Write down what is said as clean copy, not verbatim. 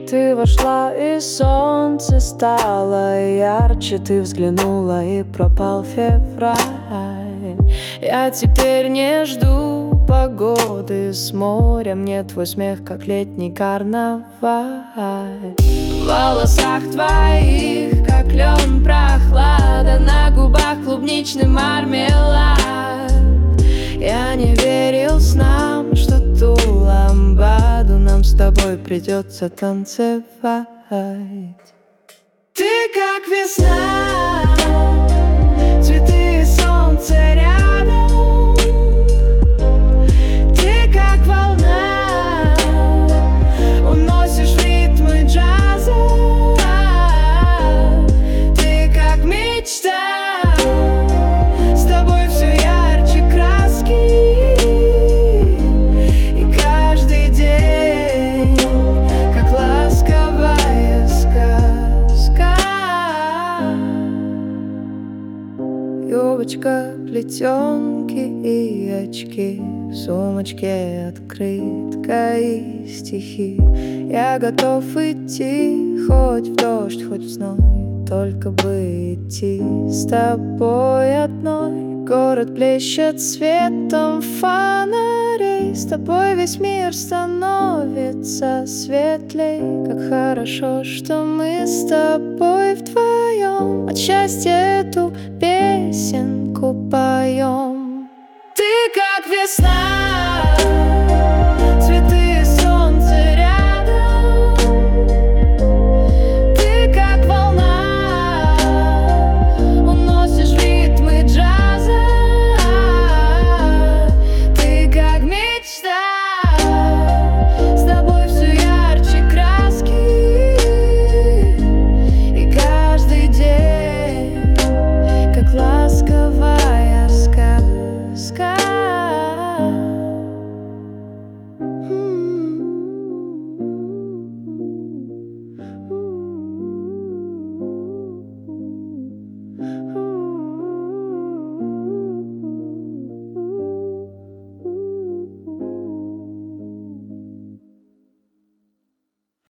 Ты вошла, и солнце стало ярче. Ты взглянула, и пропал февраль. Я теперь не жду погоды с моря. Мне твой смех, как летний карнаваль. В волосах твоих, как лен, прохлада. На губах клубничный мармелад. Я не верил снам, что ту ламбаду нам с тобой придется танцевать. Ты как весна, цветы и солнце рядом. Ты как волна, уносишь в ритмы джаза. Ты как мечта, с тобой все ярче краски. И каждый день, как ласковая сказка. Юбочка, плетенки и очки, в сумочке открытка и стихи. Я готов идти, хоть в дождь, хоть в зной, только бы идти с тобой одной. Город блещет светом фонарей. С тобой весь мир становится светлей. Как хорошо, что мы с тобой вдвоем от счастья эту песенку поем. Ты как весна,